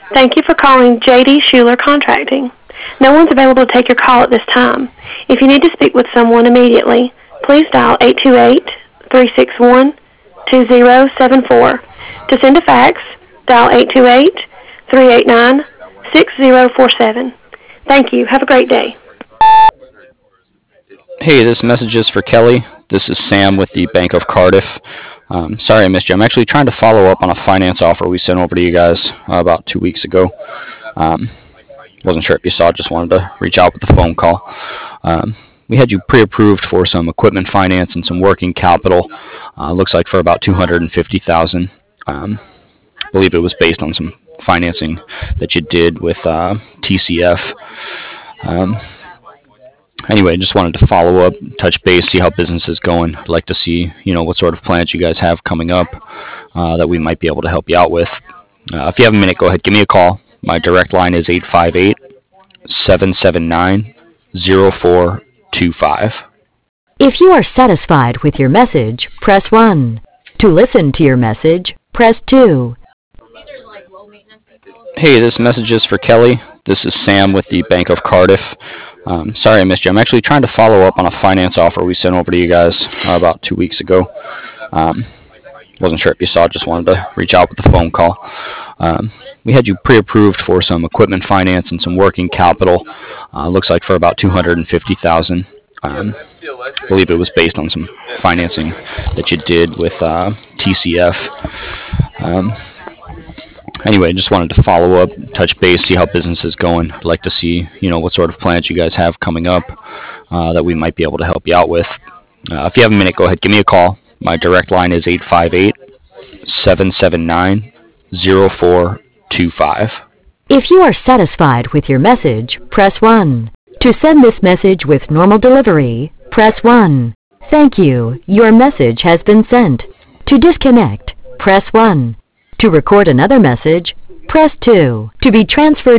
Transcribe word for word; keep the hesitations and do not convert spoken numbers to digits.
Thank you for calling J D Schuler Contracting. No one's available to take your call at this time. If you need to speak with someone immediately, please dial eight two eight, three six one, two zero seven four. To send a fax, dial eight two eight, three eight nine, six zero four seven. Thank you. Have a great day. Hey, this message is for Kelly. This is Sam with the Bank of Cardiff. Um, sorry I missed you. I'm actually trying to follow up on a finance offer we sent over to you guys uh, about two weeks ago. Um, wasn't sure if you saw it, just wanted to reach out with the phone call. Um, we had you pre-approved for some equipment finance and some working capital. Uh, looks like for about two hundred fifty thousand dollars. Um, I believe it was based on some financing that you did with uh, T C F. Um, Anyway, just wanted to follow up, touch base, see how business is going. I'd like to see, you know, what sort of plans you guys have coming up uh, that we might be able to help you out with. Uh, if you have a minute, go ahead, give me a call. My direct line is eight five eight, seven seven nine, zero four two five. If you are satisfied with your message, press one. To listen to your message, press two. Hey, this message is for Kelly. This is Sam with the Bank of Cardiff. Um, sorry I missed you. I'm actually trying to follow up on a finance offer we sent over to you guys uh, about two weeks ago. Um, wasn't sure if you saw it, just wanted to reach out with the phone call. Um, we had you pre-approved for some equipment finance and some working capital. Uh, looks like for about two hundred fifty thousand dollars. Um, I believe it was based on some financing that you did with uh, T C F. Um, Anyway, just wanted to follow up, touch base, see how business is going. I'd like to see, you know, what sort of plans you guys have coming up uh, that we might be able to help you out with. Uh, if you have a minute, go ahead, give me a call. My direct line is eight five eight, seven seven nine, zero four two five. If you are satisfied with your message, press one. To send this message with normal delivery, press one. Thank you. Your message has been sent. To disconnect, press one. To record another message, press two. To be transferred